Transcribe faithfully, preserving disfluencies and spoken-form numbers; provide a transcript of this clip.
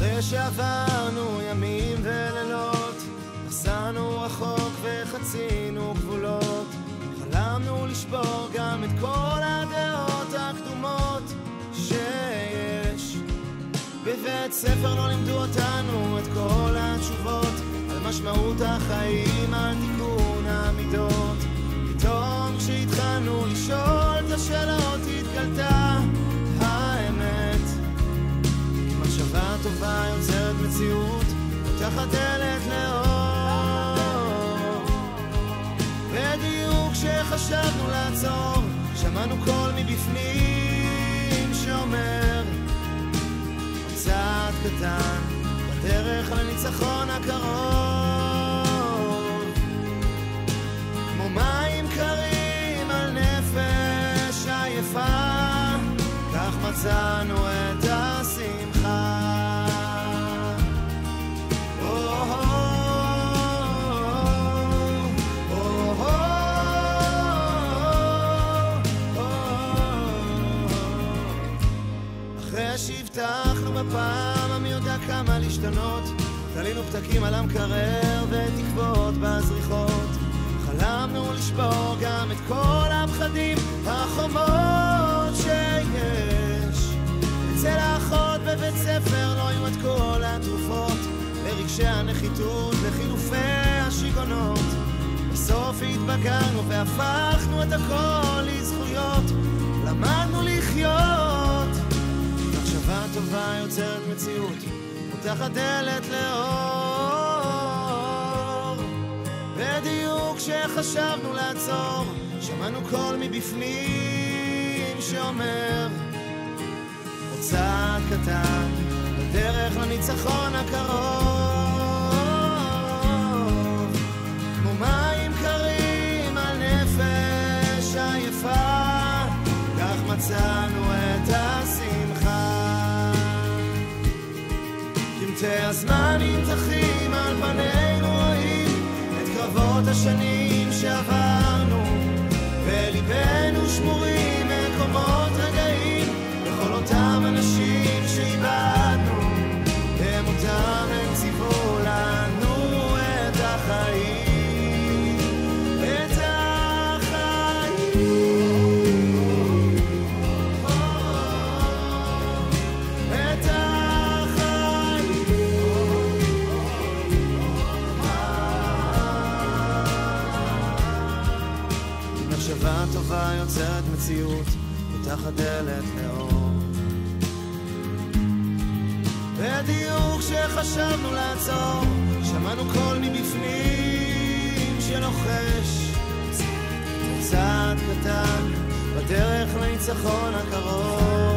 אחרי שעברנו ימים ולילות, נסענו רחוק וחצינו גבולות, חלמנו לשבור גם את כל הדעות הקדומות שיש. בבית ספר לא לימדו אותנו את כל התשובות על משמעות החיים, על תיקון המידות. פתאום כשהתחלנו לשאול את השאלות התגלתה האמת. מחשבה טובה יוצרת מציאות, פותחת דלת לאור. בדיוק כשחשבנו לעצור, שמענו קול מבפנים שאומר צעד קטן בדרך לניצחון הקרוב. כמו מים קרים על נפש עייפה, כך מצאנו את השמחה. אחרי שהבטחנו בפעם המי יודע כמה להשתנות, תלינו פתקים על המקרר ותקוות בזריחות. חלמנו לשבור גם את כל הפחדים, החומות שיש. אצל האחות בבית ספר לא היו את כל התרופות לרגשי הנחיתות, לחילופי השיגונות. בסוף התבגרנו והפכנו את הכל לזכויות, למדנו לחיות. מחשבה טובה יוצרת מציאות, פותחת דלת לאור. בדיוק כשחשבנו לעצור, שמענו קול מבפנים שאומר צעד קטן בדרך לניצחון הקרוב. כמו מים קרים על נפש עייפה, כך מצאנו את השמחה. קמטי הזמן נמתחים על פנינו, רואים את קרבות השנים שעברנו, בליבנו שמורים מקומות רגעים לכל אותם אנשים שאיבדנו. הם אותם הם ציוו לנו את החיים, את החיים, את החיים. מחשבה טובה יוצרת מציאות, פותחת דלת לאור. בדיוק כשחשבנו לעצור, שמענו קול מבפנים שלוחש צעד קטן בדרך לניצחון הקרוב.